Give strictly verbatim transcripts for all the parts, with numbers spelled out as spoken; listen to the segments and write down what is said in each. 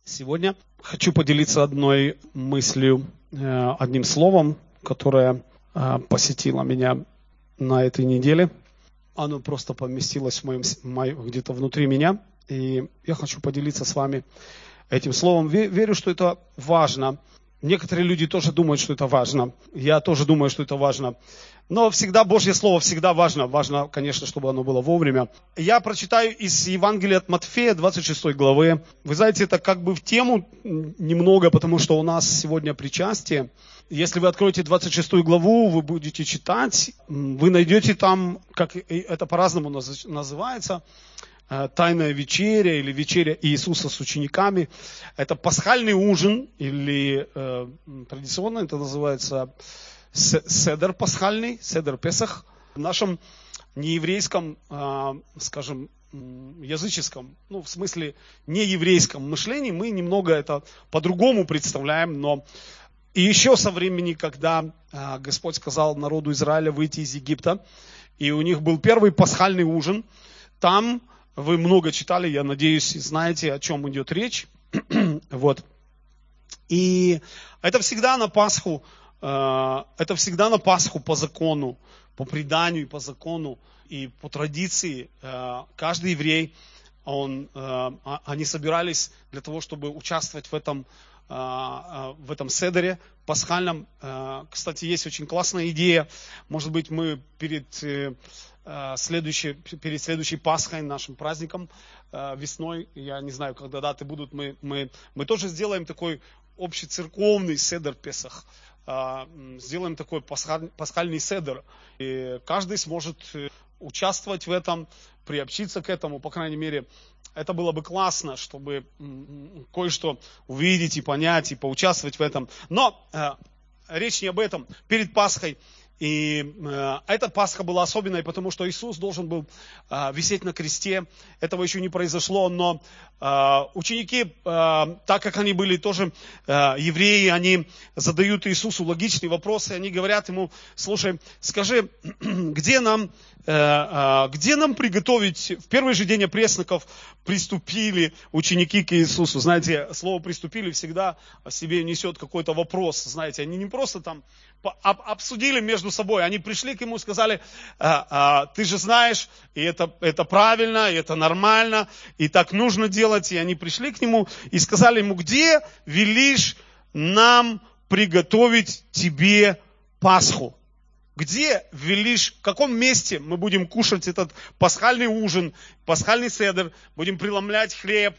Сегодня хочу поделиться одной мыслью, одним словом, которое посетило меня на этой неделе. Оно просто поместилось в моем, где-то внутри меня, и я хочу поделиться с вами этим словом. Верю, что это важно. Некоторые люди тоже думают, что это важно. Я тоже думаю, что это важно. Но всегда Божье Слово всегда важно. Важно, конечно, чтобы оно было вовремя. Я прочитаю из Евангелия от Матфея, двадцать шестой главы. Вы знаете, это как бы в тему немного, потому что у нас сегодня причастие. Если вы откроете двадцать шестую главу, вы будете читать, вы найдете там, как это по-разному называется, Тайная вечеря или вечеря Иисуса с учениками. Это пасхальный ужин, или э, традиционно это называется седер пасхальный, седер Песах. В нашем нееврейском, э, скажем, языческом, ну в смысле нееврейском мышлении мы немного это по-другому представляем, но и еще со времени, когда э, Господь сказал народу Израиля выйти из Египта, и у них был первый пасхальный ужин, там вы много читали, я надеюсь, знаете, о чем идет речь. Вот. И это всегда на Пасху, э, это всегда на Пасху по закону, по преданию и по закону, и по традиции. Э, каждый еврей, он, э, они собирались для того, чтобы участвовать в этом, э, в этом седере пасхальном. Э, кстати, есть очень классная идея. Может быть, мы перед... Э, Следующий, перед следующей Пасхой, нашим праздником, весной, я не знаю, когда даты будут, мы, мы, мы тоже сделаем такой общецерковный седер Песах. Сделаем такой пасхальный седер. И каждый сможет участвовать в этом, приобщиться к этому, по крайней мере, это было бы классно, чтобы кое-что увидеть и понять, и поучаствовать в этом. Но речь не об этом. Перед Пасхой. И э, эта Пасха была особенной, потому что Иисус должен был э, висеть на кресте. Этого еще не произошло, но э, ученики, э, так как они были тоже э, евреи, они задают Иисусу логичные вопросы. Они говорят ему: слушай, скажи, где нам, э, э, где нам приготовить? В первый же день опресноков приступили ученики к Иисусу. Знаете, слово «приступили» всегда в себе несет какой-то вопрос. Знаете, они не просто там обсудили между собой, они пришли к ему и сказали: а, а, ты же знаешь, и это, это правильно, и это нормально, и так нужно делать. И они пришли к нему и сказали ему: где велишь нам приготовить тебе Пасху? Где велишь, в каком месте мы будем кушать этот пасхальный ужин, пасхальный седер, будем преломлять хлеб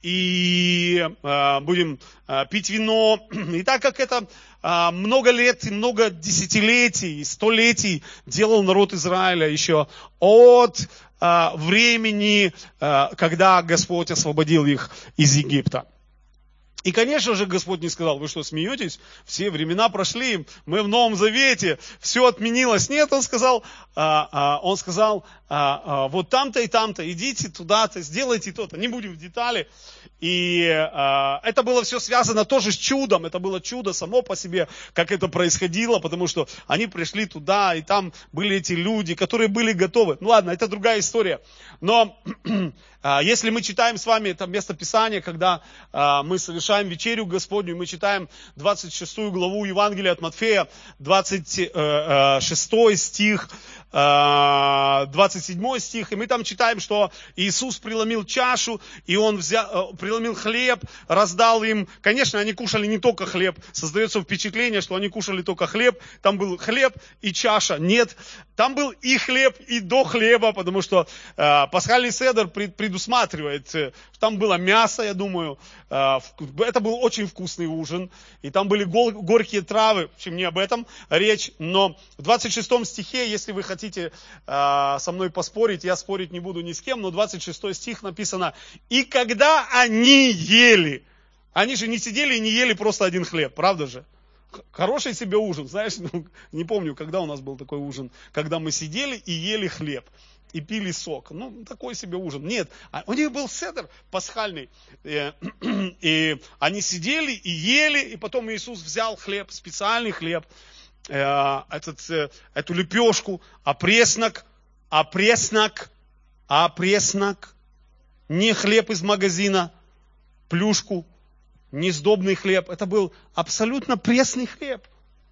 и э, будем э, пить вино. И так как это э, много лет и много десятилетий, столетий делал народ Израиля еще от э, времени, э, когда Господь освободил их из Египта. И, конечно же, Господь не сказал: вы что, смеетесь? Все времена прошли, мы в Новом Завете, все отменилось. Нет, Он сказал, а, а, он сказал а, а, вот там-то и там-то, идите туда-то, сделайте то-то. Не будем в детали. И а, это было все связано тоже с чудом. Это было чудо само по себе, как это происходило, потому что они пришли туда, и там были эти люди, которые были готовы. Ну ладно, это другая история. Но а, если мы читаем с вами это местописание, когда а, мы совершаем вечерю Господню, мы читаем двадцать шестую главу Евангелия от Матфея, двадцать шестой стих, двадцать седьмой стих, и мы там читаем, что Иисус преломил чашу, и Он взял, преломил хлеб, раздал им. Конечно, они кушали не только хлеб. Создается впечатление, что они кушали только хлеб. Там был хлеб и чаша. Нет, там был и хлеб, и до хлеба, потому что э, пасхальный седер предусматривает, э, там было мясо, я думаю. Э, это был очень вкусный ужин. И там были гор, горькие травы. В общем, не об этом речь. Но в двадцать шестом стихе, если вы хотите э, со мной поспорить, я спорить не буду ни с кем, но двадцать шестой стих написано: «И когда они ели», они же не сидели и не ели просто один хлеб, правда же? Хороший себе ужин, знаешь, ну, не помню, когда у нас был такой ужин, когда мы сидели и ели хлеб, и пили сок. Ну, такой себе ужин. Нет, у них был седер пасхальный, и, и они сидели и ели, и потом Иисус взял хлеб, специальный хлеб, этот, эту лепешку, опреснок, опреснок, опреснок, не хлеб из магазина, плюшку, несдобный хлеб. Это был абсолютно пресный хлеб.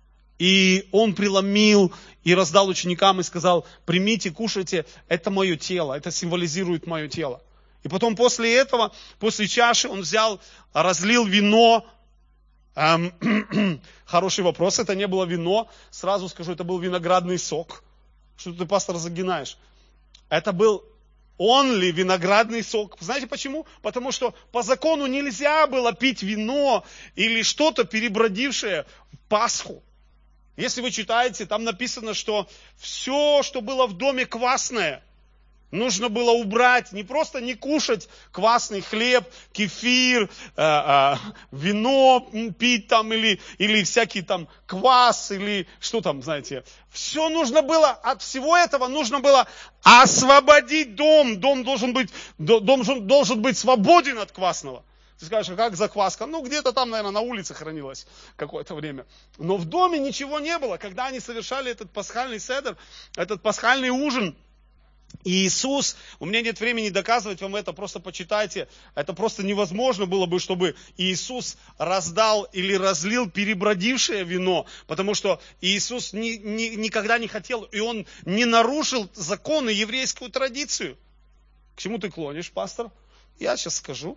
И он преломил и раздал ученикам и сказал: примите, кушайте, это мое тело, это символизирует мое тело. И потом после этого, после чаши, он взял, разлил вино. Эм, хороший вопрос, это не было вино, сразу скажу, это был виноградный сок. Что ты, пастор, загинаешь? Это был only виноградный сок. Знаете почему? Потому что по закону нельзя было пить вино или что-то, перебродившее Пасху. Если вы читаете, там написано, что все, что было в доме квасное, нужно было убрать, не просто не кушать квасный хлеб, кефир, э, э, вино пить там, или, или всякий там квас, или что там, знаете. Все нужно было, от всего этого нужно было освободить дом. Дом должен быть, дом должен быть свободен от квасного. Ты скажешь, а как закваска? Ну, где-то там, наверное, на улице хранилась какое-то время. Но в доме ничего не было. Когда они совершали этот пасхальный седер, этот пасхальный ужин, и Иисус, у меня нет времени доказывать вам это, просто почитайте. Это просто невозможно было бы, чтобы Иисус раздал или разлил перебродившее вино, потому что Иисус ни, ни, никогда не хотел, и Он не нарушил законы, еврейскую традицию. К чему ты клонишь, пастор? Я сейчас скажу.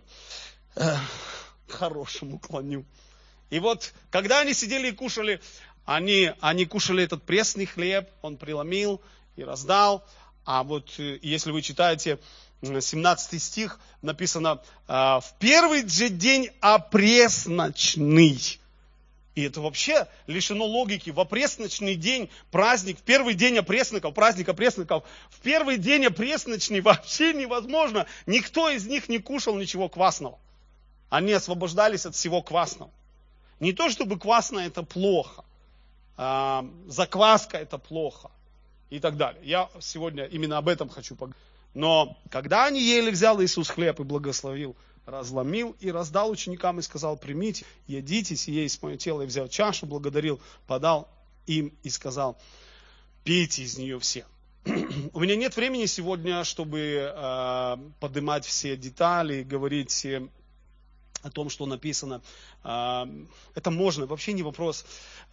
К хорошему клоню. И вот, когда они сидели и кушали, они, они кушали этот пресный хлеб, он преломил и раздал. А вот если вы читаете семнадцатый стих, написано: в первый же день опресночный. И это вообще лишено логики. В опресночный день, праздник, в первый день опресноков, праздник опресноков, в первый день опресночный вообще невозможно. Никто из них не кушал ничего квасного. Они освобождались от всего квасного. Не то, чтобы квасное это плохо, а закваска это плохо и так далее. Я сегодня именно об этом хочу поговорить. Но когда они ели, взял Иисус хлеб и благословил, разломил и раздал ученикам и сказал: примите, едите, сие есть мое тело. И взял чашу, благодарил, подал им и сказал: пейте из нее все. У меня нет времени сегодня, чтобы э, поднимать все детали, говорить о том, что написано. Это можно, вообще не вопрос.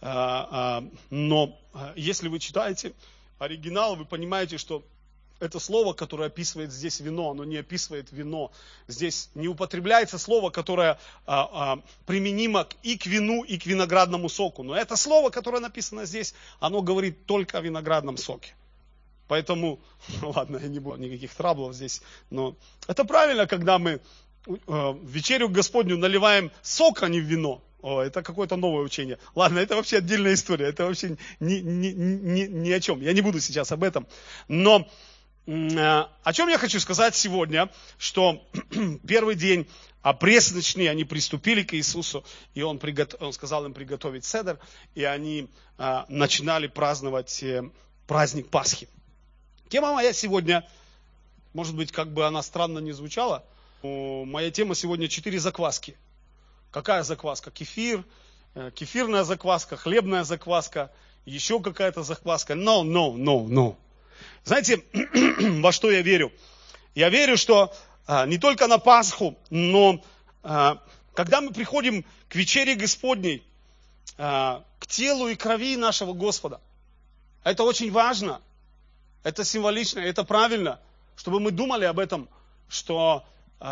Но если вы читаете оригинал, вы понимаете, что это слово, которое описывает здесь вино, оно не описывает вино. Здесь не употребляется слово, которое применимо и к вину, и к виноградному соку. Но это слово, которое написано здесь, оно говорит только о виноградном соке. Поэтому, ладно, я не буду никаких траблов здесь, но это правильно, когда мы в вечерю Господню наливаем сок, а не вино. О, это какое-то новое учение. Ладно, это вообще отдельная история. Это вообще ни, ни, ни, ни о чем. Я не буду сейчас об этом. Но э, о чем я хочу сказать сегодня, что первый день опресночный, они приступили к Иисусу, и Он, приготов... он сказал им приготовить седер, и они э, начинали праздновать э, праздник Пасхи. Тема моя сегодня, может быть, как бы она странно не звучала, моя тема сегодня четыре закваски. Какая закваска? Кефир, кефирная закваска, хлебная закваска, еще какая-то закваска. No, no, no, no. Знаете, во что я верю? Я верю, что а, не только на Пасху, но а, когда мы приходим к вечере Господней, а, к телу и крови нашего Господа, это очень важно, это символично, это правильно, чтобы мы думали об этом, что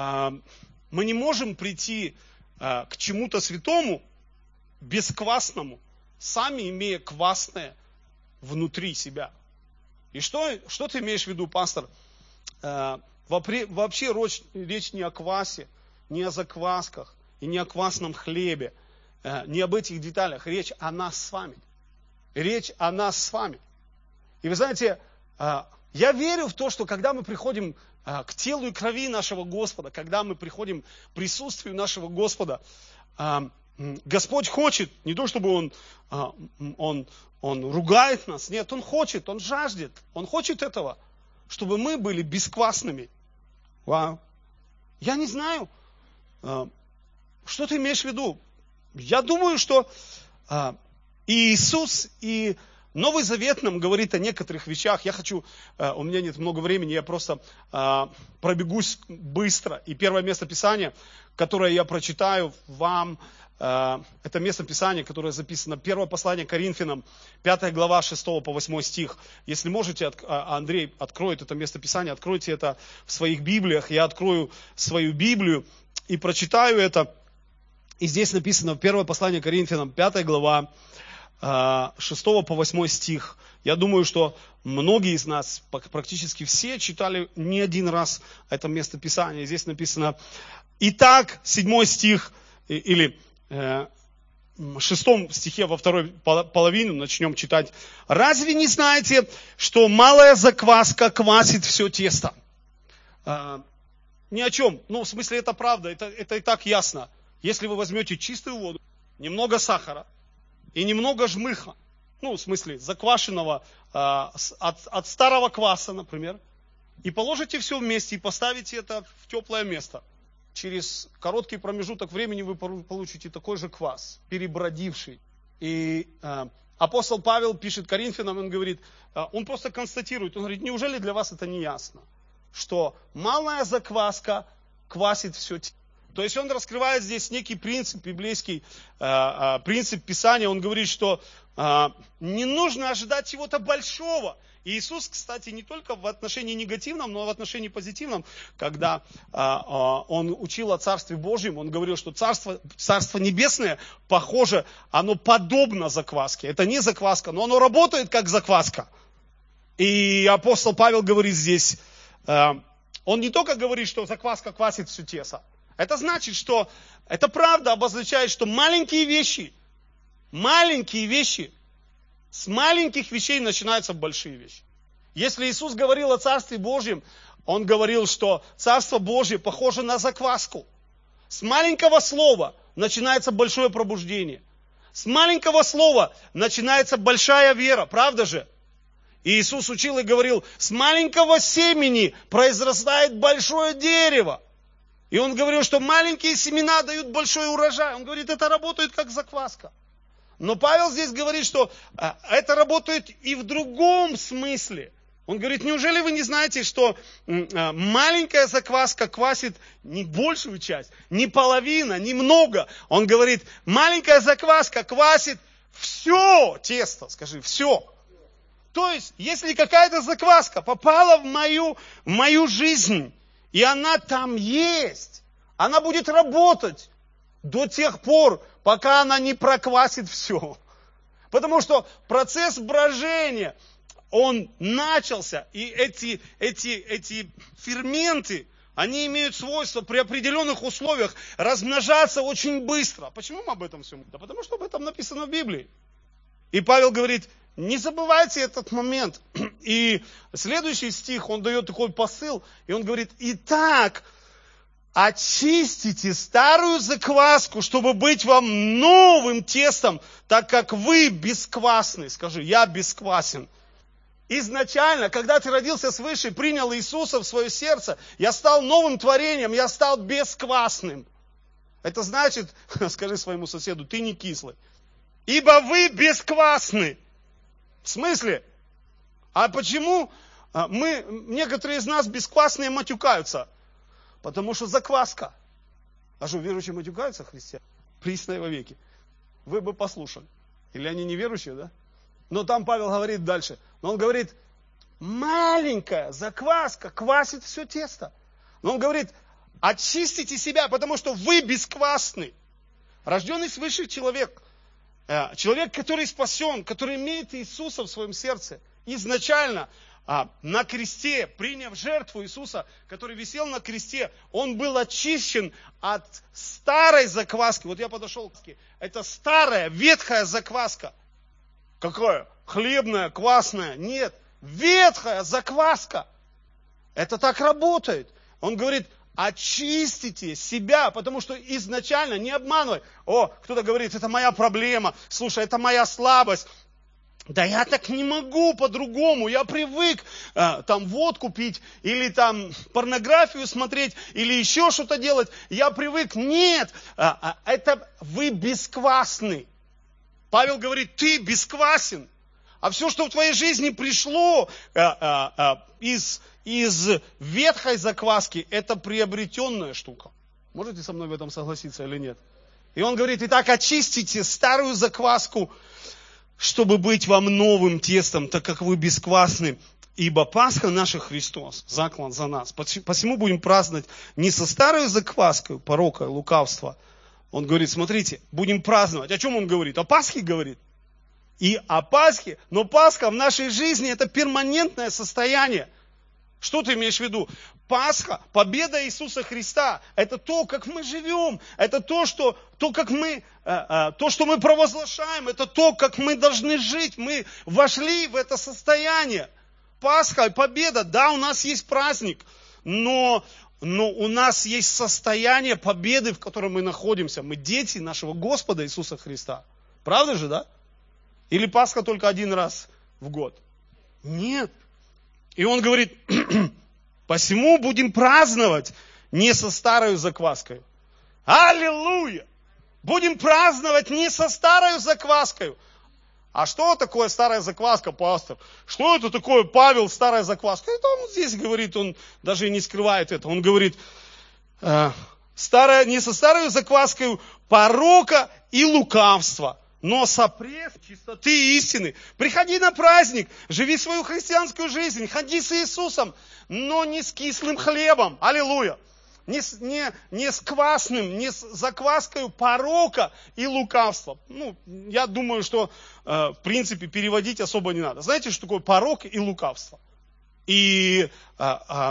мы не можем прийти к чему-то святому, бесквасному, сами имея квасное внутри себя. И что, что ты имеешь в виду, пастор? Вообще речь не о квасе, не о заквасках и не о квасном хлебе, не об этих деталях. Речь о нас с вами. Речь о нас с вами. И вы знаете, я верю в то, что когда мы приходим к телу и крови нашего Господа, когда мы приходим к присутствию нашего Господа, Господь хочет, не то чтобы Он, он, он ругает нас, нет, Он хочет, Он жаждет, Он хочет этого, чтобы мы были бесквасными. Вау. Я не знаю, что ты имеешь в виду. Я думаю, что и Иисус, и Новый Завет нам говорит о некоторых вещах. Я хочу, у меня нет много времени, я просто пробегусь быстро. И первое место Писания, которое я прочитаю вам, это место Писания, которое записано, первое послание Коринфянам, пятая глава, шестого по восьмой стих. Если можете, Андрей откроет это место Писания, откройте это в своих Библиях. Я открою свою Библию и прочитаю это. И здесь написано, первое послание Коринфянам, пятая глава, шестого по восьмой стих. Я думаю, что многие из нас, практически все, читали не один раз это место Писания. Здесь написано: «Итак», седьмой стих, или э, шестом стихе во второй половине начнем читать. «Разве не знаете, что малая закваска квасит все тесто?» Э, ни о чем. Ну, в смысле, это правда, это, это и так ясно. Если вы возьмете чистую воду, немного сахара, и немного жмыха, ну, в смысле, заквашенного, э, от, от старого кваса, например, и положите все вместе, и поставите это в теплое место. Через короткий промежуток времени вы получите такой же квас, перебродивший. И э, апостол Павел пишет Коринфянам, он говорит, э, он просто констатирует, он говорит: неужели для вас это не ясно, что малая закваска квасит все тело? То есть он раскрывает здесь некий принцип библейский, э, э, принцип Писания. Он говорит, что э, не нужно ожидать чего-то большого. И Иисус, кстати, не только в отношении негативном, но и в отношении позитивном, когда э, э, он учил о Царстве Божьем, он говорил, что Царство, Царство Небесное, похоже, оно подобно закваске. Это не закваска, но оно работает как закваска. И апостол Павел говорит здесь, э, он не только говорит, что закваска квасит все тесто. Это значит, что это правда обозначает, что маленькие вещи, маленькие вещи, с маленьких вещей начинаются большие вещи. Если Иисус говорил о Царстве Божьем, Он говорил, что Царство Божье похоже на закваску. С маленького слова начинается большое пробуждение. С маленького слова начинается большая вера, правда же? И Иисус учил и говорил, с маленького семени произрастает большое дерево. И он говорил, что маленькие семена дают большой урожай. Он говорит, это работает как закваска. Но Павел здесь говорит, что это работает и в другом смысле. Он говорит, неужели вы не знаете, что маленькая закваска квасит не большую часть, не половина, не много. Он говорит, маленькая закваска квасит все тесто, скажи, все. То есть, если какая-то закваска попала в мою, в мою жизнь, и она там есть, она будет работать до тех пор, пока она не проквасит все. Потому что процесс брожения, он начался, и эти, эти, эти ферменты, они имеют свойство при определенных условиях размножаться очень быстро. Почему мы об этом всем? Да потому что об этом написано в Библии. И Павел говорит, не забывайте этот момент. И следующий стих, он дает такой посыл, и он говорит, итак, очистите старую закваску, чтобы быть вам новым тестом, так как вы бесквасны. Скажи, я бесквасен. Изначально, когда ты родился свыше, принял Иисуса в свое сердце, я стал новым творением, я стал бесквасным. Это значит, скажи своему соседу, ты не кислый. Ибо вы бесквасны. В смысле? А почему мы, некоторые из нас бесквасные матюкаются? Потому что закваска. А что, верующие матюкаются, христиане? Пресное во веки. Вы бы послушали. Или они неверующие, да? Но там Павел говорит дальше. Но он говорит, маленькая закваска квасит все тесто. Но он говорит, очистите себя, потому что вы бесквасны. Рожденный свыше человек, человек, который спасен, который имеет Иисуса в своем сердце, изначально на кресте, приняв жертву Иисуса, который висел на кресте, он был очищен от старой закваски. Вот я подошел, это старая, ветхая закваска. Какая? Хлебная, квасная? Нет, ветхая закваска. Это так работает. Он говорит, очистите себя, потому что изначально, не обманывай. О, кто-то говорит, это моя проблема, слушай, это моя слабость. Да я так не могу по-другому, я привык э, там водку пить, или там порнографию смотреть, или еще что-то делать. Я привык. Нет, э, э, это вы бесквасны. Павел говорит, ты бесквасен. А все, что в твоей жизни пришло а, а, а, из, из ветхой закваски, это приобретенная штука. Можете со мной в этом согласиться или нет? И он говорит, итак, очистите старую закваску, чтобы быть вам новым тестом, так как вы бесквасны. Ибо Пасха наша Христос, заклан за нас. Посему будем праздновать не со старой закваской, порока и лукавства. Он говорит, смотрите, будем праздновать. О чем он говорит? О Пасхе говорит. И о Пасхе, но Пасха в нашей жизни это перманентное состояние. Что ты имеешь в виду? Пасха, победа Иисуса Христа, это то, как мы живем, это то, что, то, как мы, то, что мы провозглашаем, это то, как мы должны жить. Мы вошли в это состояние. Пасха, победа, да, у нас есть праздник, но, но у нас есть состояние победы, в котором мы находимся. Мы дети нашего Господа Иисуса Христа. Правда же, да? Или Пасха только один раз в год? Нет. И он говорит, посему будем праздновать не со старой закваской. Аллилуйя! Будем праздновать не со старой закваской. А что такое старая закваска, пастор? Что это такое, Павел, старая закваска? Это он здесь говорит, он даже и не скрывает это. Он говорит, э, старая, не со старой закваской порока и лукавства, но сопресс чистоты и истины. Приходи на праздник, живи свою христианскую жизнь, ходи с Иисусом, но не с кислым хлебом. Аллилуйя. Не с, не, не с квасным, не с закваской порока и лукавства. Ну, я думаю, что, э, в принципе, переводить особо не надо. Знаете, что такое порок и лукавство? И э, э,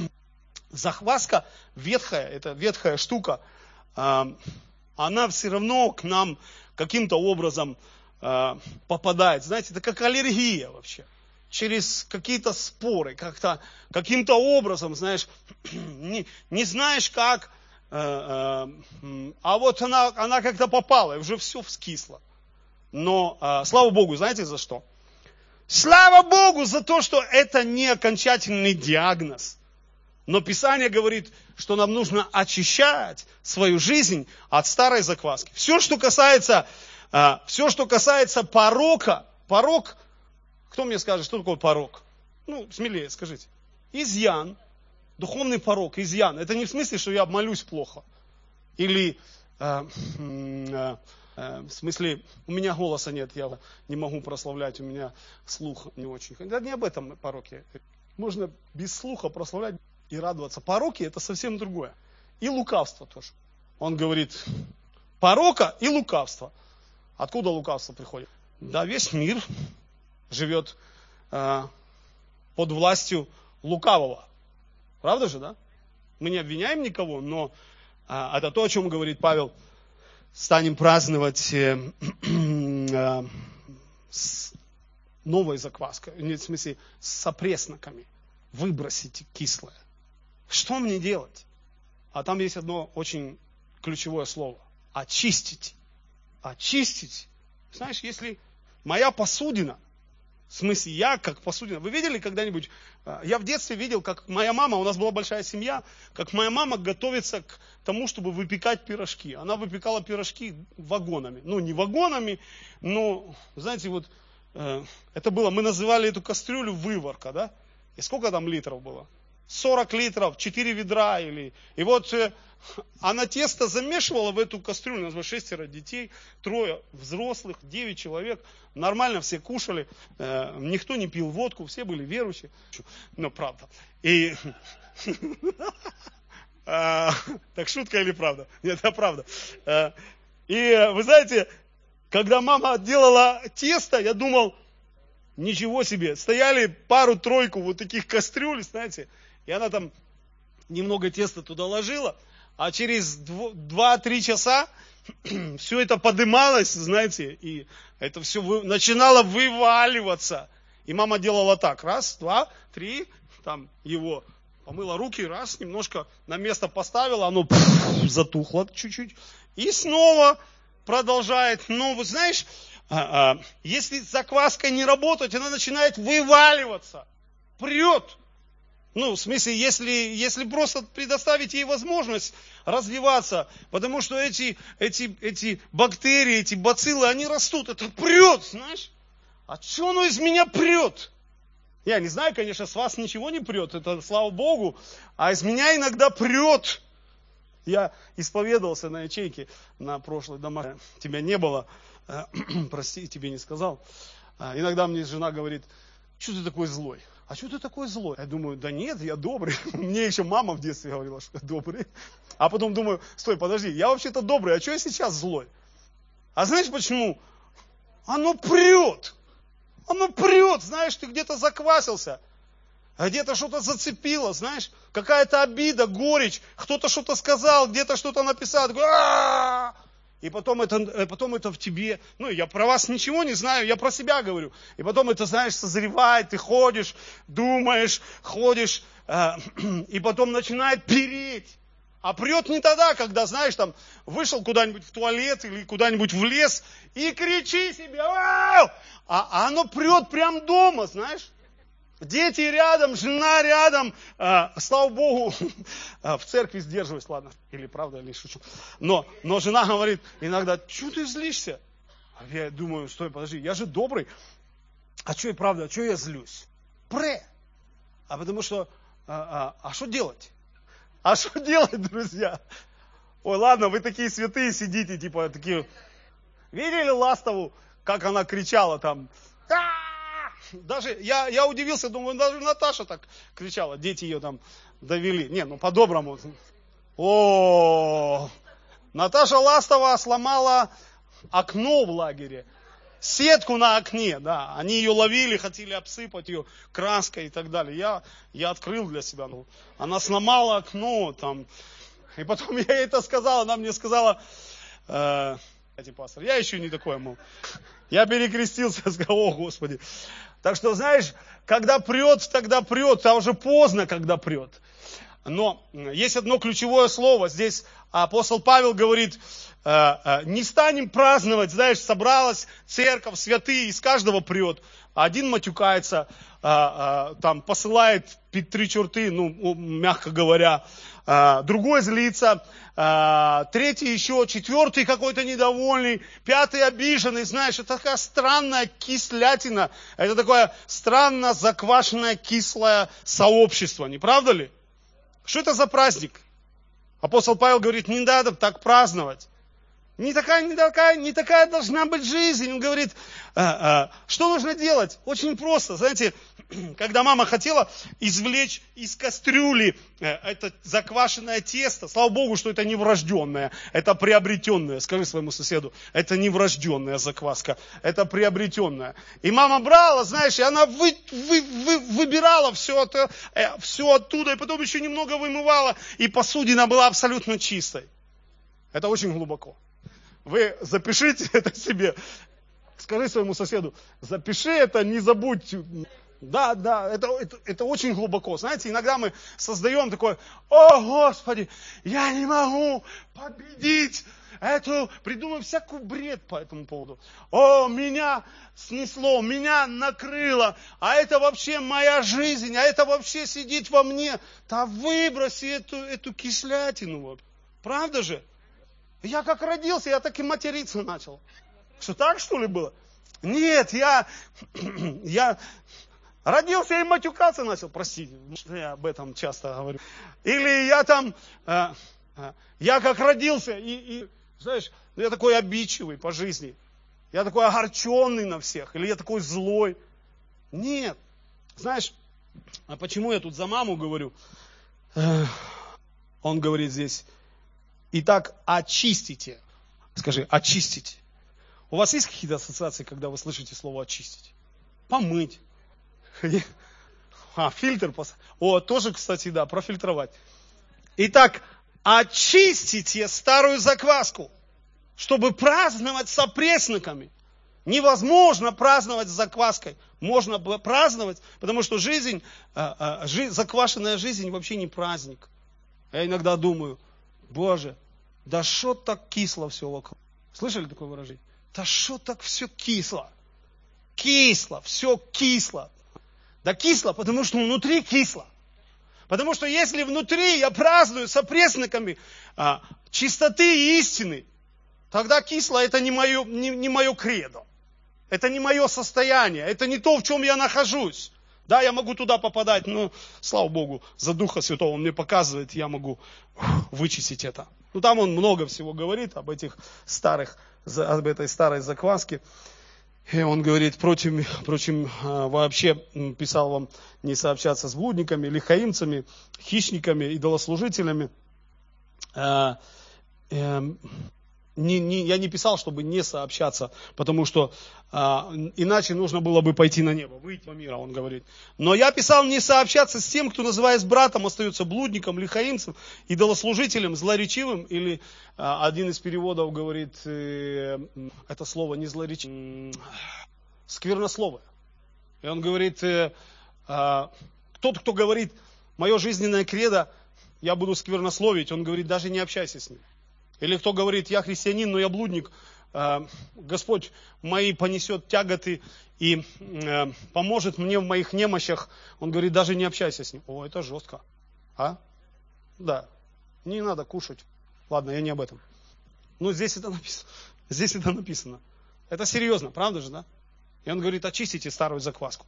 закваска ветхая, это ветхая штука, э, она все равно к нам каким-то образом э, попадает. Знаете, это как аллергия вообще. Через какие-то споры, как-то, каким-то образом, знаешь, не, не знаешь как, э, э, а вот она, она как-то попала, и уже все вскисло. Но э, слава Богу, знаете за что? Слава Богу за то, что это не окончательный диагноз. Но Писание говорит, что нам нужно очищать свою жизнь от старой закваски. Все, что касается, э, все, что касается порока, порок. Кто мне скажет, что такое порок? Ну, смелее скажите. Изъян, духовный порок, изъян. Это не в смысле, что я молюсь плохо. Или, э, э, э, в смысле, у меня голоса нет, я не могу прославлять, у меня слух не очень. Да не об этом пороке. Можно без слуха прославлять и радоваться. Пороки это совсем другое. И лукавство тоже. Он говорит, порока и лукавство. Откуда лукавство приходит? Да, весь мир живет э, под властью лукавого. Правда же, да? Мы не обвиняем никого, но э, это то, о чем говорит Павел. Станем праздновать э, э, с новой закваской, нет, в смысле, с опресноками. Выбросите кислое. Что мне делать? А там есть одно очень ключевое слово. Очистить. Очистить. Знаешь, если моя посудина, в смысле, я как посудина. Вы видели когда-нибудь? Я в детстве видел, как моя мама, у нас была большая семья, как моя мама готовится к тому, чтобы выпекать пирожки. Она выпекала пирожки вагонами. Ну, не вагонами, но, знаете, вот, э, это было, мы называли эту кастрюлю выварка, да? И сколько там литров было? сорок литров, четыре ведра. Или... И вот э, она тесто замешивала в эту кастрюлю, у нас было шестеро детей, трое взрослых, девять человек. Нормально все кушали, э, никто не пил водку, все были верующие. Ну, правда. И... Так шутка или правда? Нет, это правда. И вы знаете, когда мама делала тесто, я думал, ничего себе, стояли пару-тройку вот таких кастрюль, знаете, и она там немного теста туда ложила, а через два-три часа все это подымалось, знаете, и это все вы... начинало вываливаться. И мама делала так, раз, два, три, там его помыла руки, раз, немножко на место поставила, оно пфф, затухло чуть-чуть, и снова продолжает. Но, вы знаешь, а, а, если закваска не работает, она начинает вываливаться, прет. Ну, в смысле, если, если просто предоставить ей возможность развиваться, потому что эти, эти, эти бактерии, эти бациллы, они растут, это прет, знаешь. А что оно из меня прет? Я не знаю, конечно, с вас ничего не прет, это слава Богу, а из меня иногда прет. Я исповедовался на ячейке на прошлой домашней, тебя не было, прости, тебе не сказал. Иногда мне жена говорит, что ты такой злой? А что ты такой злой? Я думаю, да нет, я добрый. Мне еще мама в детстве говорила, что я добрый. А потом думаю, стой, подожди, я вообще-то добрый, а что я сейчас злой? А знаешь почему? Оно прет. Оно прет, знаешь, ты где-то заквасился, где-то что-то зацепило, знаешь, какая-то обида, горечь, кто-то что-то сказал, где-то что-то написал, такой, а-а-а! И потом это, потом это в тебе, ну, я про вас ничего не знаю, я про себя говорю, и потом это, знаешь, созревает, ты ходишь, думаешь, ходишь, э, и потом начинает переть. А прет не тогда, когда, знаешь, там, вышел куда-нибудь в туалет или куда-нибудь в лес и кричи себе, а, а оно прет прямо дома, знаешь. Дети рядом, жена рядом, а, слава Богу, в церкви сдерживаюсь, ладно, или правда, или шучу. Но, но жена говорит иногда, что ты злишься? А я думаю, стой, подожди, я же добрый. А что и правда, а что я злюсь? Пре. А потому что, а, а, а что делать? А что делать, друзья? Ой, ладно, вы такие святые сидите, типа, такие... Видели Ластову, как она кричала там? Даже, я, я удивился, думаю, даже Наташа так кричала. Дети ее там довели. Не, ну по-доброму. О, Наташа Ластова сломала окно в лагере. Сетку на окне, да. Они ее ловили, хотели обсыпать ее краской и так далее. Я, я открыл для себя. Ну, она сломала окно там. И потом я ей это сказал, она мне сказала, э, пастор, я еще не такой, мол. Я перекрестился, сказал, о, Господи. Так что, знаешь, когда прет, тогда прет, а уже поздно, когда прет. Но есть одно ключевое слово. Здесь апостол Павел говорит, не станем праздновать, знаешь, собралась церковь, святые, из каждого прет. Один матюкается, там посылает три черты, ну, мягко говоря. Другой злится, третий еще, четвертый какой-то недовольный, пятый обиженный, знаешь, это такая странная кислятина, это такое странно заквашенное кислое сообщество, не правда ли? Что это за праздник? Апостол Павел говорит, не надо так праздновать. Не такая, не такая, не такая должна быть жизнь. Он говорит, а, а, что нужно делать? Очень просто. Знаете, когда мама хотела извлечь из кастрюли это заквашенное тесто, слава Богу, что это не врожденное, это приобретенное. Скажи своему соседу, это не врожденная закваска, это приобретенная. И мама брала, знаешь, и она вы, вы, вы, выбирала все, это, все оттуда, и потом еще немного вымывала, и посудина была абсолютно чистой. Это очень глубоко. Вы запишите это себе. Скажи своему соседу, запиши это, не забудь. Да, да, это, это, это очень глубоко. Знаете, иногда мы создаем такое, о, Господи, я не могу победить эту, придумаем всякую бред по этому поводу. О, меня снесло, меня накрыло, а это вообще моя жизнь, а это вообще сидит во мне. Да выброси эту, эту кислятину. Правда же? Я как родился, я так и материться начал. Что так, что ли, было? Нет, я, я родился и матюкаться начал. Простите, я об этом часто говорю. Или я там, э, э, я как родился, и, и знаешь, я такой обидчивый по жизни. Я такой огорченный на всех. Или я такой злой. Нет. Знаешь, а почему я тут за маму говорю? Он говорит здесь... Итак, очистите. Скажи, очистить. У вас есть какие-то ассоциации, когда вы слышите слово очистить? Помыть. А, фильтр поставить. О, тоже, кстати, да, профильтровать. Итак, очистите старую закваску, чтобы праздновать с опресноками. Невозможно праздновать с закваской. Можно праздновать, потому что жизнь, заквашенная жизнь вообще не праздник. Я иногда думаю, Боже, да что так кисло все вокруг? Слышали такое выражение? Да что так все кисло? Кисло, все кисло. Да кисло, потому что внутри кисло. Потому что если внутри я праздную с опресноками а, чистоты и истины, тогда кисло это не мое, не, не мое кредо. Это не мое состояние, это не то, в чем я нахожусь. Да, я могу туда попадать, но, слава Богу, за Духа Святого Он мне показывает, я могу вычистить это. Ну, там он много всего говорит об этих старых, об этой старой закваске. И он говорит, впрочем, впрочем, вообще писал вам не сообщаться с блудниками, лихаимцами, хищниками, идолослужителями. Не, не, я не писал, чтобы не сообщаться, потому что а, иначе нужно было бы пойти на небо, выйти во мир, он говорит. Но я писал не сообщаться с тем, кто, называясь братом, остается блудником, лихаимцем, идолослужителем, злоречивым, или а, один из переводов говорит, э, это слово не злоречивым, сквернословие. И он говорит, э, э, тот, кто говорит, мое жизненное кредо, я буду сквернословить, он говорит, даже не общайся с ним. Или кто говорит, я христианин, но я блудник, Господь мои понесет тяготы и поможет мне в моих немощах. Он говорит, даже не общайся с ним. О, это жестко. А? Да. Не надо кушать. Ладно, я не об этом. Ну, здесь это написано. Здесь это написано. Это серьезно, правда же, да? И он говорит, очистите старую закваску.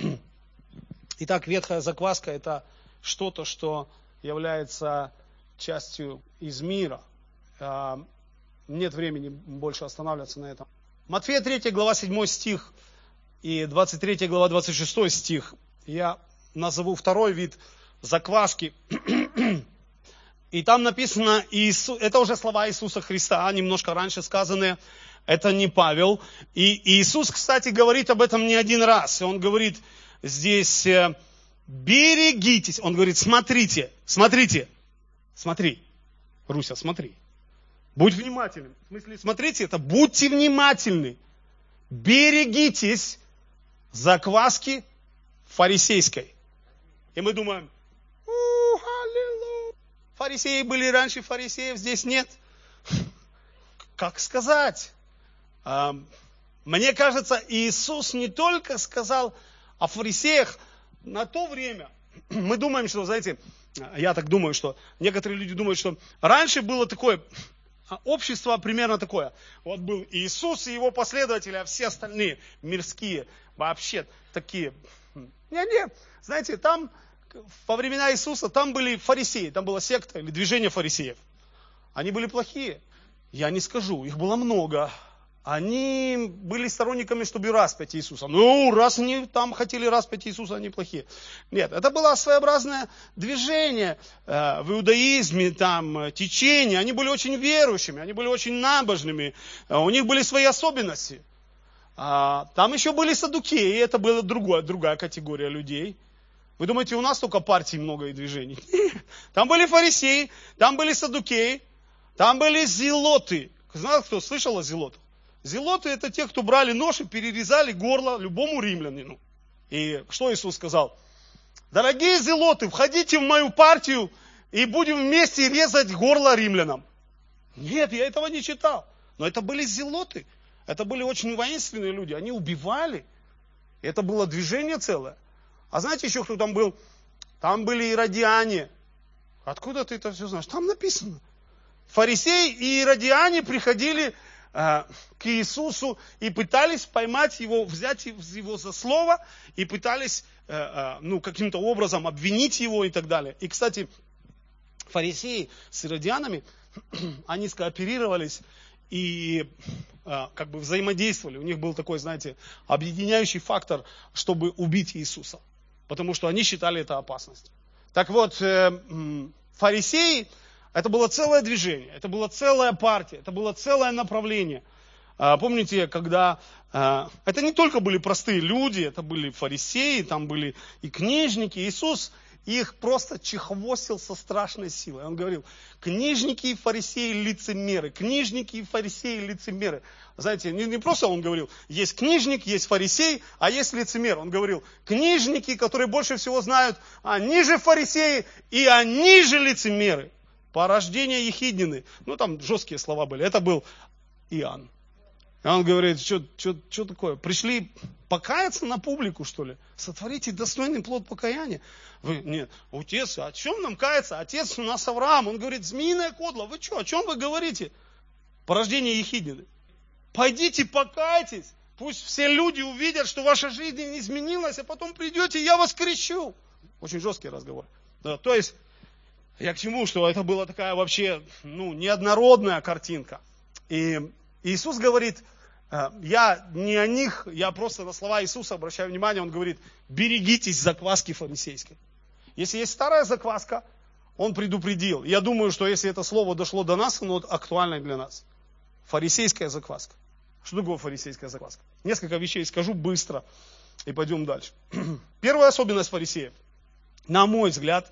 Итак, ветхая закваска – это что-то, что является частью из мира. Нет времени больше останавливаться на этом. Матфея третья глава седьмой стих и двадцать третья глава двадцать шестой стих. Я назову второй вид закваски. И там написано, Иисус, это уже слова Иисуса Христа, немножко раньше сказанные, это не Павел. И Иисус, кстати, говорит об этом не один раз. Он говорит здесь, берегитесь. Он говорит, смотрите, смотрите, смотри, Руся, смотри. Будь внимательным. В смысле, смотрите, это будьте внимательны. Берегитесь закваски фарисейской. И мы думаем, аллилуйя. Фарисеи были раньше, фарисеев здесь нет. Как сказать? Мне кажется, Иисус не только сказал о фарисеях на то время. Мы думаем, что, знаете, я так думаю, что некоторые люди думают, что раньше было такое... Общество примерно такое. Вот был Иисус и его последователи, а все остальные мирские, вообще такие. Не-не, знаете, там во времена Иисуса, там были фарисеи, там была секта или движение фарисеев. Они были плохие. Я не скажу, их было много. Они были сторонниками, чтобы распять Иисуса. Ну, раз они там хотели распять Иисуса, они плохие. Нет, это было своеобразное движение э, в иудаизме, там, течение. Они были очень верующими, они были очень набожными. Э, у них были свои особенности. А, там еще были саддукеи, это была другая, другая категория людей. Вы думаете, у нас только партий много и движений? Там были фарисеи, там были саддукеи, там были зелоты. Знаете, кто слышал о зелотах? Зелоты – это те, кто брали нож и перерезали горло любому римлянину. И что Иисус сказал? Дорогие зелоты, входите в мою партию и будем вместе резать горло римлянам. Нет, я этого не читал. Но это были зелоты. Это были очень воинственные люди. Они убивали. Это было движение целое. А знаете еще, кто там был? Там были иродиане. Откуда ты это все знаешь? Там написано. Фарисеи и иродиане приходили к Иисусу и пытались поймать его, взять его за слово и пытались ну, каким-то образом обвинить его и так далее. И, кстати, фарисеи с иродианами, они скооперировались и как бы взаимодействовали. У них был такой, знаете, объединяющий фактор, чтобы убить Иисуса. Потому что они считали это опасностью. Так вот, фарисеи, это было целое движение, это была целая партия, это было целое направление. Помните, когда... Это не только были простые люди, это были фарисеи, там были и книжники. Иисус их просто чехвостил со страшной силой. Он говорил, книжники и фарисеи лицемеры, книжники и фарисеи лицемеры. Знаете, не, не просто он говорил, есть книжник, есть фарисей, а есть лицемер. Он говорил, книжники, которые больше всего знают, они же фарисеи и они же лицемеры. Порождение ехиднины. Ну, там жесткие слова были. Это был Иоанн. И он говорит, что такое? Пришли покаяться на публику, что ли? Сотворите достойный плод покаяния. Вы, нет, отец, о чем нам каяться? Отец у нас Авраам. Он говорит, змеиное кодло. Вы что, о чем вы говорите? Порождение ехиднины. Пойдите покайтесь. Пусть все люди увидят, что ваша жизнь не изменилась, а потом придете, и я вас крещу. Очень жесткий разговор. Да, то есть, я к чему, что это была такая вообще, ну, неоднородная картинка. И Иисус говорит, я не о них, я просто на слова Иисуса обращаю внимание, Он говорит, берегитесь закваски фарисейской. Если есть старая закваска, Он предупредил. Я думаю, что если это слово дошло до нас, оно актуально для нас. Фарисейская закваска. Что такое фарисейская закваска? Несколько вещей скажу быстро и пойдем дальше. Первая особенность фарисеев, на мой взгляд,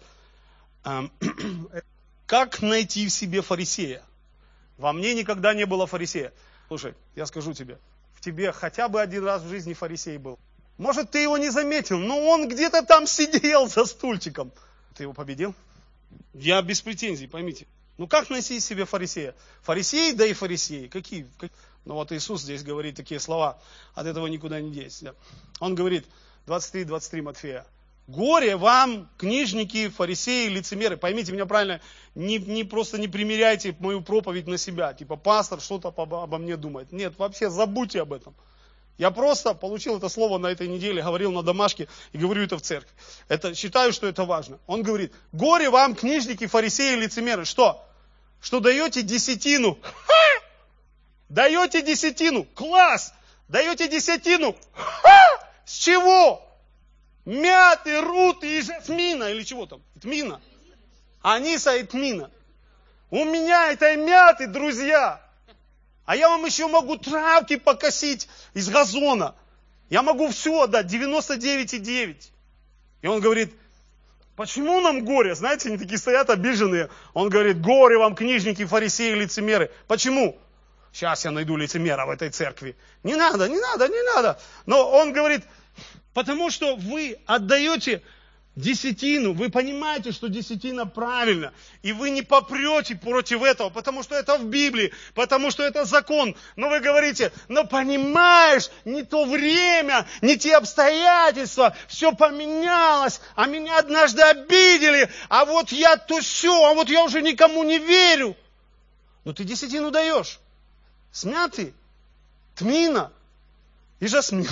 как найти в себе фарисея? Во мне никогда не было фарисея. Слушай, я скажу тебе, в тебе хотя бы один раз в жизни фарисей был. Может, ты его не заметил, но он где-то там сидел за стульчиком. Ты его победил? Я без претензий, поймите. Ну как найти в себе фарисея? Фарисеи, да и фарисеи. Какие? Ну вот Иисус здесь говорит такие слова, от этого никуда не деться. Он говорит, двадцать три двадцать три Матфея. Горе вам, книжники, фарисеи, лицемеры. Поймите меня правильно, не, не просто не примеряйте мою проповедь на себя. Типа пастор что-то обо, обо мне думает. Нет, вообще забудьте об этом. Я просто получил это слово на этой неделе, говорил на домашке и говорю это в церкви. Это, считаю, что это важно. Он говорит, горе вам, книжники, фарисеи, лицемеры. Что? Что даете десятину? Ха! Даете десятину? Класс! Даете десятину? Ха! С чего? Мяты, руты и жасмина, или чего там? Тмина. Аниса и тмина. У меня этой мяты, друзья. А я вам еще могу травки покосить из газона. Я могу все отдать, девяносто девять и девять. И он говорит, почему нам горе? Знаете, они такие стоят обиженные. Он говорит, горе вам, книжники, фарисеи, лицемеры. Почему? Сейчас я найду лицемера в этой церкви. Не надо, не надо, не надо. Но он говорит, потому что вы отдаете десятину, вы понимаете, что десятина правильно, и вы не попрете против этого, потому что это в Библии, потому что это закон. Но вы говорите, но понимаешь, не то время, не те обстоятельства, все поменялось, а меня однажды обидели, а вот я то все, а вот я уже никому не верю. Но ты десятину даешь. Смятый, тмина и жасмин.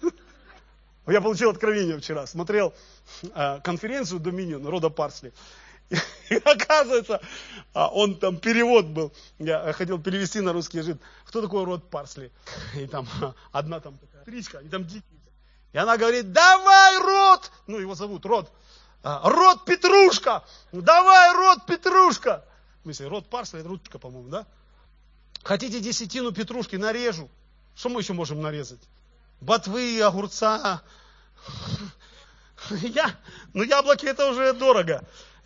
Я получил откровение вчера. Смотрел э, конференцию Доминион, рода Парсли. И, и оказывается, а, он там перевод был. Я хотел перевести на русский язык. Кто такой род Парсли? И там одна там такая стричка, они там дикие. И она говорит, давай, род! Ну, его зовут Род. А, род Петрушка! Давай, род Петрушка! В смысле, род Парсли, это Рудка, по-моему, да? Хотите десятину петрушки? Нарежу. Что мы еще можем нарезать? Ботвы, огурца. Я, ну, яблоки это уже дорого.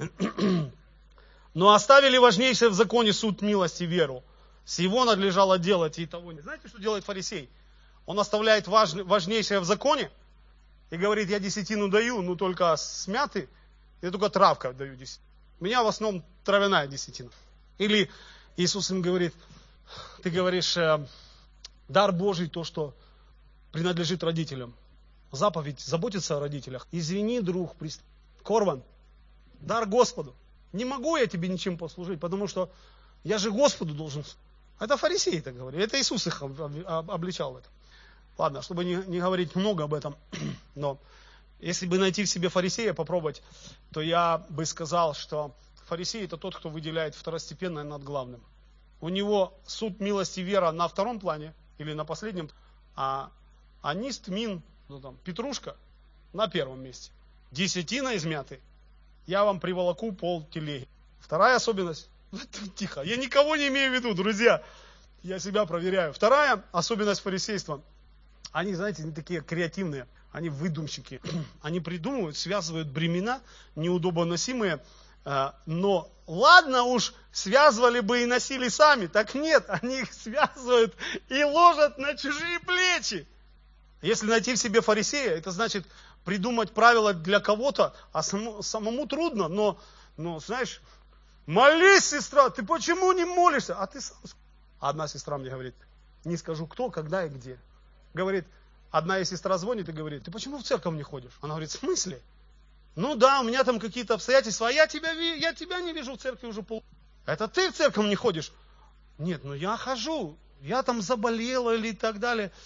Но оставили важнейшее в законе суд, милость и веру. С его надлежало делать и того не. Знаете, что делает фарисей? Он оставляет важ, важнейшее в законе и говорит, я десятину даю, но только смятый, я только травка даю десятину. У меня в основном травяная десятина. Или Иисус им говорит, ты говоришь, дар Божий то, что принадлежит родителям. Заповедь заботиться о родителях. Извини, друг, прист... Корбан, дар Господу. Не могу я тебе ничем послужить, потому что я же Господу должен. Это фарисеи так говорили. Это Иисус их обличал в этом. Ладно, чтобы не, не говорить много об этом, но если бы найти в себе фарисея, попробовать, то я бы сказал, что фарисей это тот, кто выделяет второстепенное над главным. У него суд, милость и вера на втором плане или на последнем, а анист, мин, ну там, петрушка на первом месте. Десятина измяты. Я вам приволоку пол телеги. Вторая особенность. Тихо. Я никого не имею в виду, друзья. Я себя проверяю. Вторая особенность фарисейства. Они, знаете, они такие креативные. Они выдумщики. Они придумывают, связывают бремена, неудобоносимые. Но ладно уж, связывали бы и носили сами. Так нет, они их связывают и ложат на чужие плечи. Если найти в себе фарисея, это значит придумать правила для кого-то, а самому, самому трудно, но, но, знаешь, молись, сестра, ты почему не молишься? А ты сам... Одна сестра мне говорит, не скажу кто, когда и где. Говорит, одна сестра звонит и говорит, ты почему в церковь не ходишь? Она говорит, в смысле? Ну да, у меня там какие-то обстоятельства, а я тебя, я тебя не вижу в церкви уже пол... Это ты в церковь не ходишь? Нет, ну я хожу, я там заболела или так далее.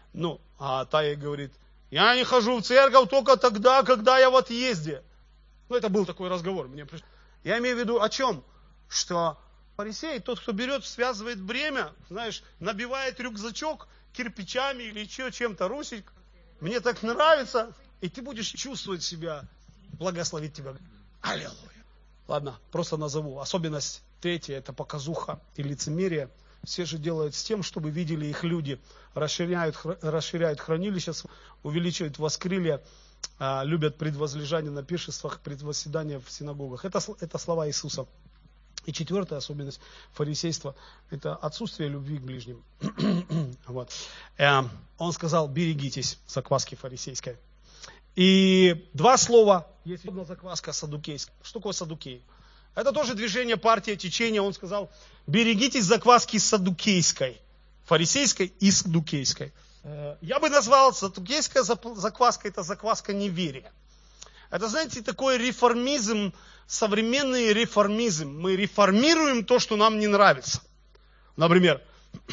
Ну, а та ей говорит, я не хожу в церковь только тогда, когда я в отъезде. Ну, это был такой разговор. Мне пришло. Я имею в виду о чем? Что фарисей, тот, кто берет, связывает бремя, знаешь, набивает рюкзачок кирпичами или еще чем-то, Русик, мне так нравится, и ты будешь чувствовать себя, благословить тебя. Аллилуйя. Ладно, просто назову. Особенность третья, это показуха и лицемерие. Все же делают с тем, чтобы видели их люди. Расширяют, расширяют хранилища, увеличивают воскрылья, любят предвозлежание на пиршествах, предвосседание в синагогах. Это, это слова Иисуса. И четвертая особенность фарисейства – это отсутствие любви к ближним. Вот. Он сказал, берегитесь закваски фарисейской. И два слова, есть одна закваска саддукейская. Что такое саддукей? Это тоже движение, партия, течение. Он сказал, берегитесь закваски саддукейской, фарисейской и саддукейской. Я бы назвал саддукейская закваска, это закваска неверия. Это, знаете, такой реформизм, современный реформизм. Мы реформируем то, что нам не нравится. Например,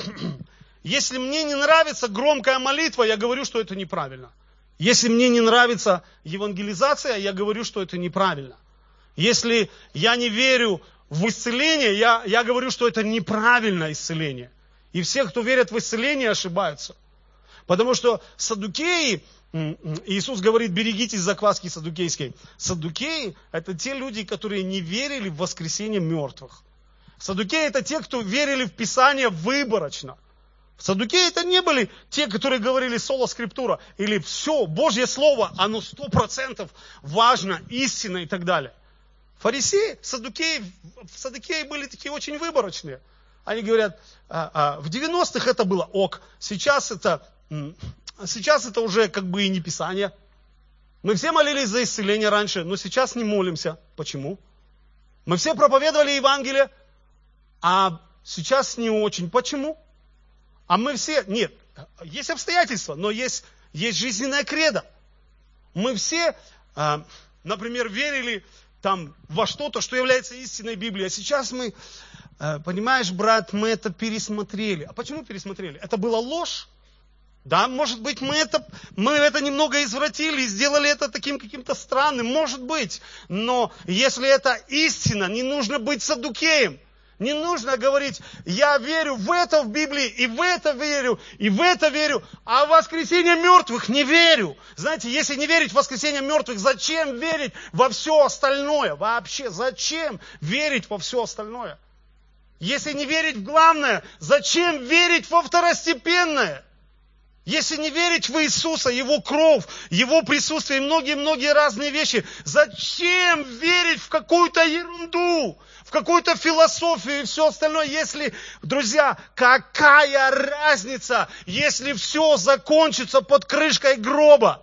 если мне не нравится громкая молитва, я говорю, что это неправильно. Если мне не нравится евангелизация, я говорю, что это неправильно. Если я не верю в исцеление, я, я говорю, что это неправильное исцеление. И все, кто верят в исцеление, ошибаются. Потому что саддукеи, Иисус говорит, берегитесь закваски саддукейской. Саддукеи – это те люди, которые не верили в воскресение мертвых. Саддукеи – это те, кто верили в Писание выборочно. Саддукеи это не были те, которые говорили соло скриптура, или все, Божье Слово, оно сто процентов важно, истинно и так далее. Фарисеи, саддукеи, саддукеи были такие очень выборочные. Они говорят, а, а, в девяностых это было ок, сейчас это, сейчас это уже как бы и не Писание. Мы все молились за исцеление раньше, но сейчас не молимся. Почему? Мы все проповедовали Евангелие, а сейчас не очень. Почему? А мы все, нет, есть обстоятельства, но есть, есть жизненная кредо. Мы все, например, верили там во что-то, что является истинной Библией. А сейчас мы, понимаешь, брат, мы это пересмотрели. А почему пересмотрели? Это была ложь? Да, может быть, мы это, мы это немного извратили и сделали это таким каким-то странным. Может быть. Но если это истина, не нужно быть саддукеем. Не нужно говорить, я верю в это в Библии, и в это верю, и в это верю, а в воскресение мертвых не верю. Знаете, если не верить в воскресение мертвых, зачем верить во все остальное? Вообще, зачем верить во все остальное? Если не верить в главное, зачем верить во второстепенное? Если не верить в Иисуса, Его кровь, Его присутствие и многие-многие разные вещи, зачем верить в какую-то ерунду, в какую-то философию и все остальное, если, друзья, какая разница, если все закончится под крышкой гроба?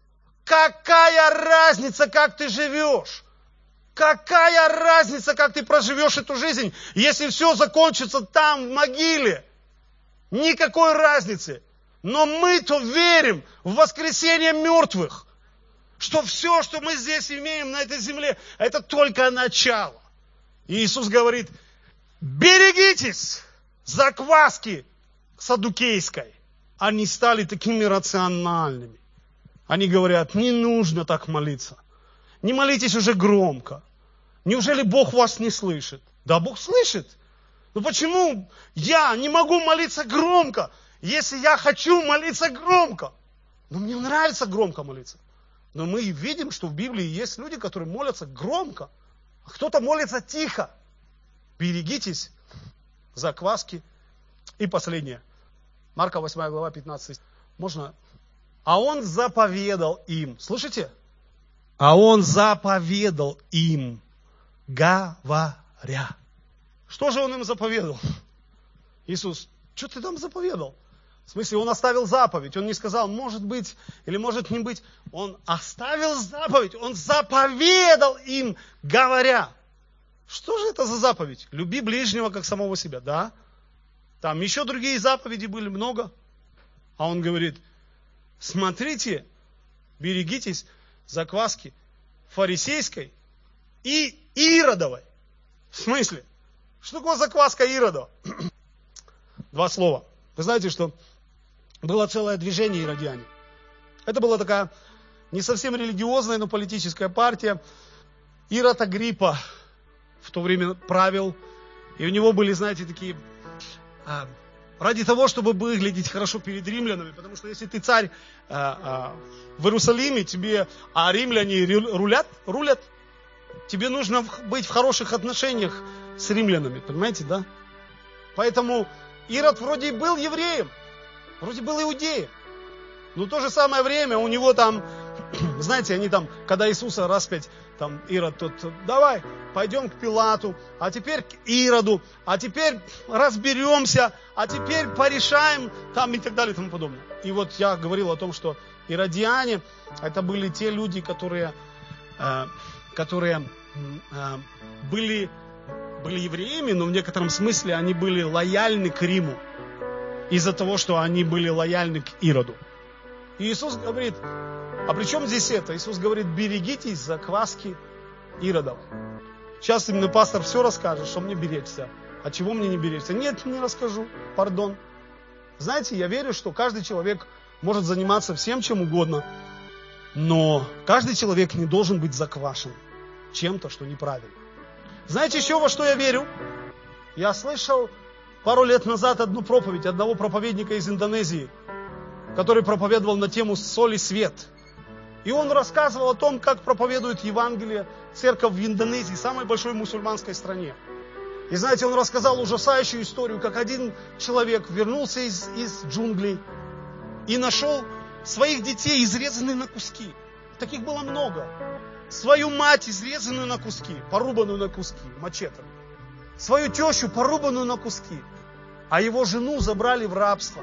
Какая разница, как ты живешь? Какая разница, как ты проживешь эту жизнь, если все закончится там, в могиле? Никакой разницы. Но мы-то верим в воскресение мертвых, что все, что мы здесь имеем на этой земле, это только начало. И Иисус говорит, берегитесь закваски саддукейской. Они стали такими рациональными. Они говорят, не нужно так молиться. Не молитесь уже громко. Неужели Бог вас не слышит? Да, Бог слышит. Но почему я не могу молиться громко? Если я хочу молиться громко, но мне нравится громко молиться. Но мы видим, что в Библии есть люди, которые молятся громко, а кто-то молится тихо. Берегитесь закваски. И последнее. Марка восьмая глава, пятнадцатый. Можно? А он заповедал им. Слышите? А он заповедал им, говоря. Что же он им заповедал? Иисус, что ты там заповедал? В смысле, он оставил заповедь. Он не сказал, может быть или может не быть. Он оставил заповедь. Он заповедал им, говоря. Что же это за заповедь? Люби ближнего, как самого себя. Да. Там еще другие заповеди были много. А он говорит, смотрите, берегитесь закваски фарисейской и иродовой. В смысле? Что такое закваска Иродова? Два слова. Вы знаете, что было целое движение иродиане. Это была такая не совсем религиозная, но политическая партия. Ирод Агриппа в то время правил, и у него были, знаете, такие... А, ради того, чтобы выглядеть хорошо перед римлянами, потому что если ты царь а, а, в Иерусалиме, тебе, а римляне рулят, рулят, тебе нужно быть в хороших отношениях с римлянами, понимаете, да? Поэтому Ирод вроде и был евреем, вроде был иудеем, но в то же самое время у него там, знаете, они там, когда Иисуса распять, там Ирод тот, давай, пойдем к Пилату, а теперь к Ироду, а теперь разберемся, а теперь порешаем, там и так далее и тому подобное. И вот я говорил о том, что иродиане, это были те люди, которые, э, которые э, были, были евреями, но в некотором смысле они были лояльны к Риму, из-за того, что они были лояльны к Ироду. И Иисус говорит, а при чем здесь это? Иисус говорит, берегитесь закваски Иродовой. Сейчас именно пастор все расскажет, что мне беречься. А чего мне не беречься? Нет, не расскажу, пардон. Знаете, я верю, что каждый человек может заниматься всем, чем угодно, но каждый человек не должен быть заквашен чем-то, что неправильно. Знаете еще во что я верю? Я слышал пару лет назад одну проповедь одного проповедника из Индонезии, который проповедовал на тему «Соль и свет». И он рассказывал о том, как проповедует Евангелие церковь в Индонезии, самой большой мусульманской стране. И знаете, он рассказал ужасающую историю, как один человек вернулся из, из джунглей и нашел своих детей, изрезанных на куски. Таких было много. Свою мать, изрезанную на куски, порубанную на куски мачетами. Свою тещу, порубанную на куски. А его жену забрали в рабство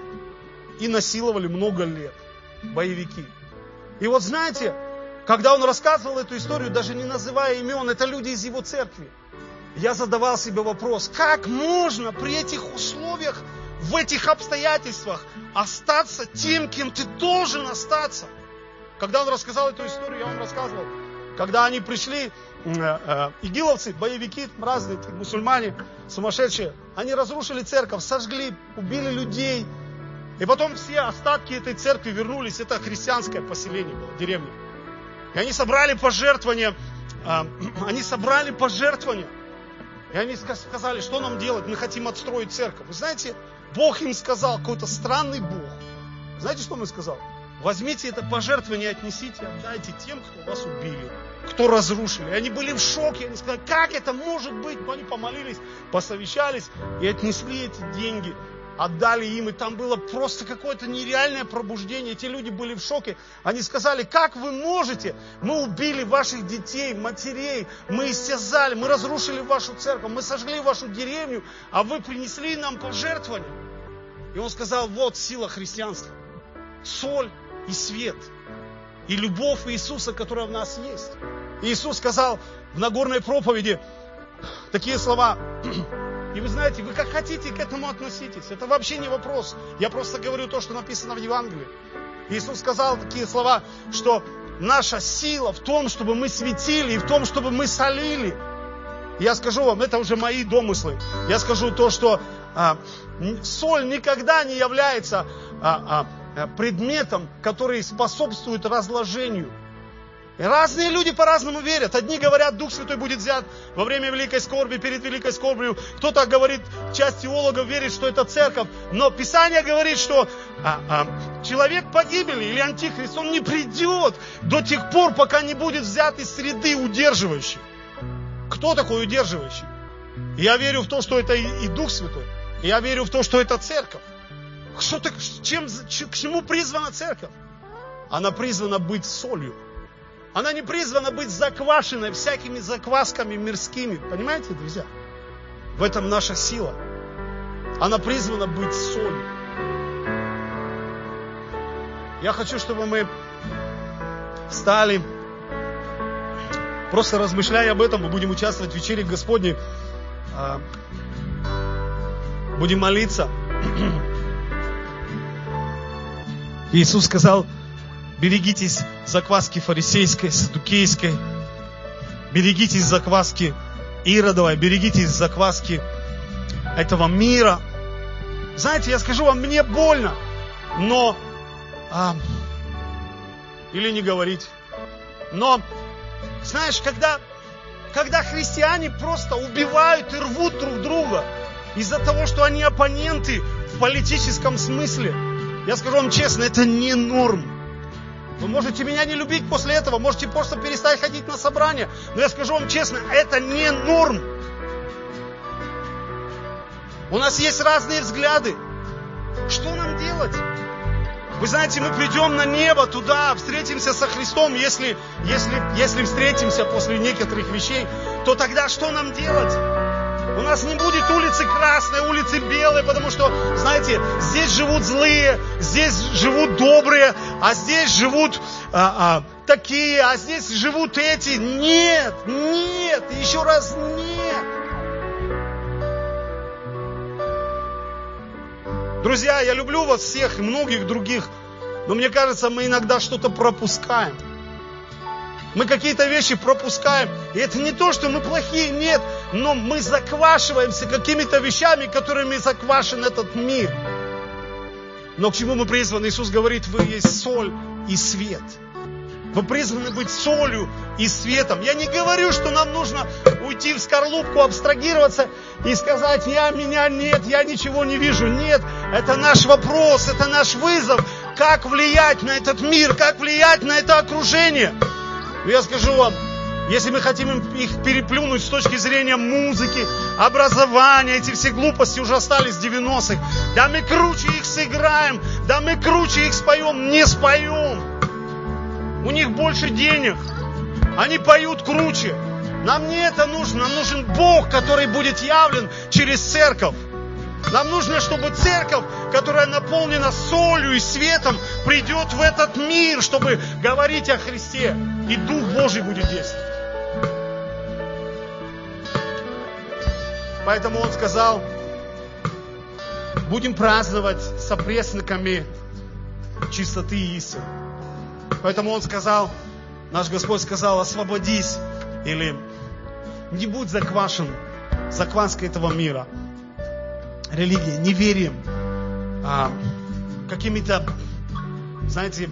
и насиловали много лет. Боевики. И вот знаете, когда он рассказывал эту историю, даже не называя имен, это люди из его церкви, я задавал себе вопрос, как можно при этих условиях, в этих обстоятельствах остаться тем, кем ты должен остаться? Когда он рассказал эту историю, я вам рассказывал, когда они пришли, э, э, игиловцы, боевики, разные мусульмане, сумасшедшие, они разрушили церковь, сожгли, убили людей. И потом все остатки этой церкви вернулись, это христианское поселение было, деревня. И они собрали пожертвования, э, они собрали пожертвования. И они сказали, что нам делать, мы хотим отстроить церковь. Вы знаете, Бог им сказал, какой-то странный Бог. Знаете, что он им сказал? Возьмите это пожертвование, отнесите, отдайте тем, кто вас убили, кто разрушили. И они были в шоке, они сказали, как это может быть? Но они помолились, посовещались и отнесли эти деньги. Отдали им, и там было просто какое-то нереальное пробуждение. Те люди были в шоке. Они сказали, как вы можете? Мы убили ваших детей, матерей, мы истязали, мы разрушили вашу церковь, мы сожгли вашу деревню, а вы принесли нам пожертвования. И он сказал, вот сила христианства. Соль и свет. И любовь Иисуса, которая в нас есть. И Иисус сказал в Нагорной проповеди такие слова. И вы знаете, вы как хотите к этому относитесь. Это вообще не вопрос. Я просто говорю то, что написано в Евангелии. Иисус сказал такие слова, что наша сила в том, чтобы мы светили, и в том, чтобы мы солили. Я скажу вам, это уже мои домыслы. Я скажу то, что а, соль никогда не является а, а, предметом, который способствует разложению. И разные люди по-разному верят. Одни говорят, Дух Святой будет взят во время великой скорби, перед великой скорбью. Кто-то говорит, часть теологов верит, что это церковь. Но Писание говорит, что а, а, человек погибели или антихрист, он не придет до тех пор, пока не будет взят из среды удерживающий. Кто такой удерживающий? Я верю в то, что это и, и Дух Святой. Я верю в то, что это церковь. Что ты, чем, к чему призвана церковь? Она призвана быть солью. Она не призвана быть заквашенной всякими заквасками мирскими. Понимаете, друзья? В этом наша сила. Она призвана быть солью. Я хочу, чтобы мы встали, просто размышляя об этом, мы будем участвовать в вечере Господней, будем молиться. Иисус сказал, берегитесь закваски фарисейской, саддукейской, берегитесь закваски Иродовой, берегитесь закваски этого мира. Знаете, я скажу вам, мне больно. Но, а, или не говорить. Но, знаешь, когда, когда христиане просто убивают и рвут друг друга из-за того, что они оппоненты в политическом смысле, я скажу вам честно, это не норм. Вы можете меня не любить после этого, можете просто перестать ходить на собрания, но я скажу вам честно, это не норм. У нас есть разные взгляды. Что нам делать? Вы знаете, мы придем на небо туда, встретимся со Христом. Если, если, если встретимся после некоторых вещей, то тогда что нам делать? У нас не будет улицы красной, улицы белой, потому что, знаете, здесь живут злые, здесь живут добрые, а здесь живут а, а, такие, а здесь живут эти. Нет, нет, еще раз нет. Друзья, я люблю вас всех и многих других, но мне кажется, мы иногда что-то пропускаем. Мы какие-то вещи пропускаем. И это не то, что мы плохие, нет. Но мы заквашиваемся какими-то вещами, которыми заквашен этот мир. Но к чему мы призваны? Иисус говорит, вы есть соль и свет. Вы призваны быть солью и светом. Я не говорю, что нам нужно уйти в скорлупку, абстрагироваться и сказать, я, меня нет, я ничего не вижу. Нет, это наш вопрос, это наш вызов. Как влиять на этот мир, как влиять на это окружение. Я скажу вам, если мы хотим их переплюнуть с точки зрения музыки, образования, эти все глупости уже остались в девяностых. Да мы круче их сыграем, да мы круче их споем, не споем. У них больше денег, они поют круче. Нам не это нужно, нам нужен Бог, который будет явлен через церковь. Нам нужно, чтобы церковь, которая наполнена солью и светом, придет в этот мир, чтобы говорить о Христе. И Дух Божий будет действовать. Поэтому Он сказал, будем праздновать с опресноками чистоты и истины. Поэтому Он сказал, наш Господь сказал, освободись, или не будь заквашен закваской этого мира. Религией, неверием, а, какими-то, знаете,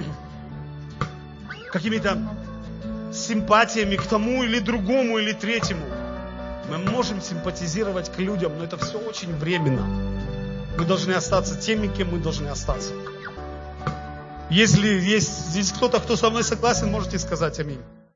какими-то симпатиями к тому или другому или третьему. Мы можем симпатизировать к людям, но это все очень временно. Мы должны остаться теми, кем мы должны остаться. Если есть здесь кто-то, кто со мной согласен, можете сказать аминь.